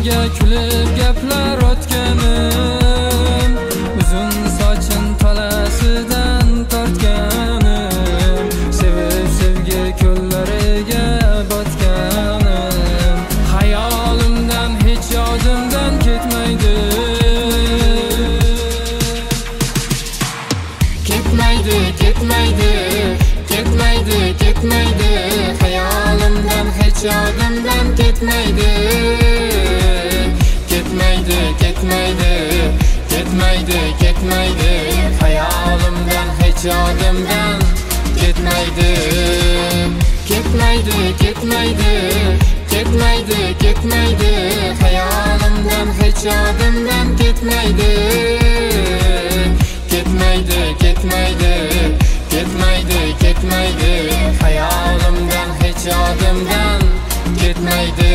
birga kulib gaplar o'tganim, uzun sochim talasidan tortganim, sevib sevgi ko'llariga botganim, hayolimdan hech yodimdan ketmaydi. Ketmaydi, ketmaydi, ketmaydi, ketmaydi, hayolimdan hech yodimdan ketmaydi. Ketmaydi, ketmaydi, ketmaydi, ketmaydi, hayolimdan hech yodimdan ketmaydi. Ketmaydi, ketmaydi, ketmaydi, ketmaydi, hayolimdan hech yodimdan ketmaydi. Ketmaydi, ketmaydi, ketmaydi, ketmaydi, hayolimdan hech yodimdan ketmaydi.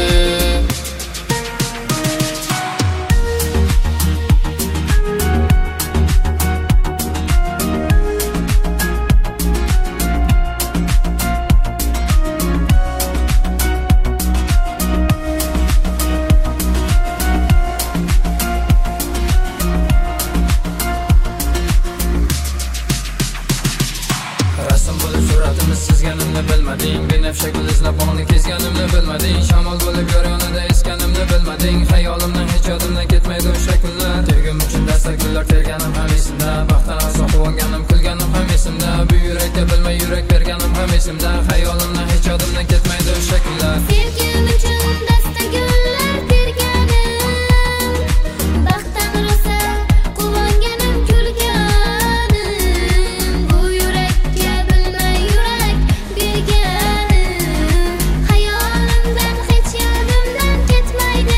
Rasm bo'lib suratimiz chizganimni bilmading, binafsha gul izlab bog'ni kezganimni bilmading, shamol bo'lib yoryonida esganimni bilmading, hayolimdan hech yodimdan ketmaydi o'sha kunlar. Tergim uchun dastak gullar terganim ham esimda, baxtdan aslo quvonganim kulganim ham esimda, bu yurakka bilmay yurak berganim ham esimda, hayolimdan hech yodimdan ketmaydi o'sha kunlar. Sevgim uchun dastak gullar terganim, baxtdan rosa quvonganim kulganim, bu yurakka bilmay yurak berganim, hayolimdan hech yodimdan ketmaydi.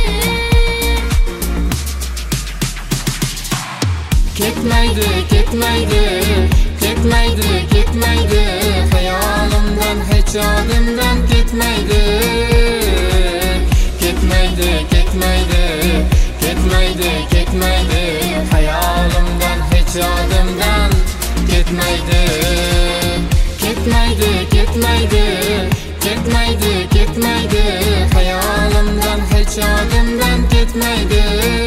Ketmaydi, ketmaydi, ketmaydi, ketmaydi, hayolimdan hech yodimdan ketmaydi. Ketmaydi, ketmaydi, ketmaydi, ketmaydi, hayolimdan hech yodimdan ketmaydi. Ketmaydi, ketmaydi, ketmaydi, ketmaydi, hayolimdan hech yodimdan ketmaydi.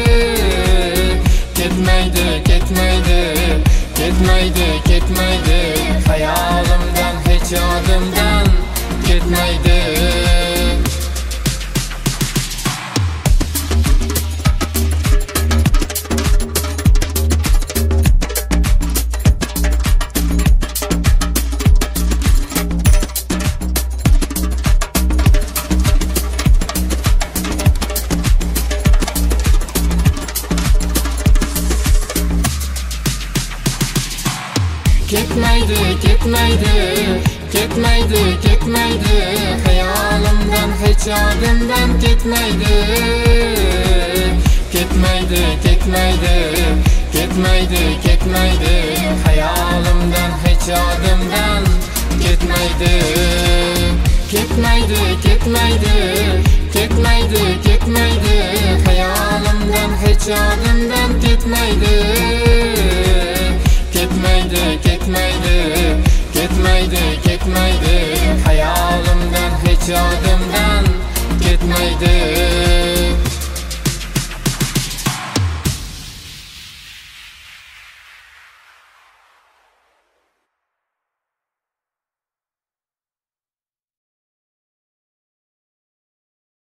Ketmaydi, ketmaydi, ketmaydi, ketmaydi, hayolimdan hech yodimdan ketmaydi. Ketmaydi, ketmaydi, ketmaydi, ketmaydi, hayolimdan hech yodimdan ketmaydi. Ketmaydi, ketmaydi, ketmaydi, ketmaydi, hayolimdan hech yodimdan ketmaydi. Ketmaydi, ketmaydi, ketmaydi, ketmaydi, hayolimdan hech yodimdan ketmaydi. Ketmaydi, ketmaydi, ketmaydi, ketmaydi, hayolimdan hech yodimdan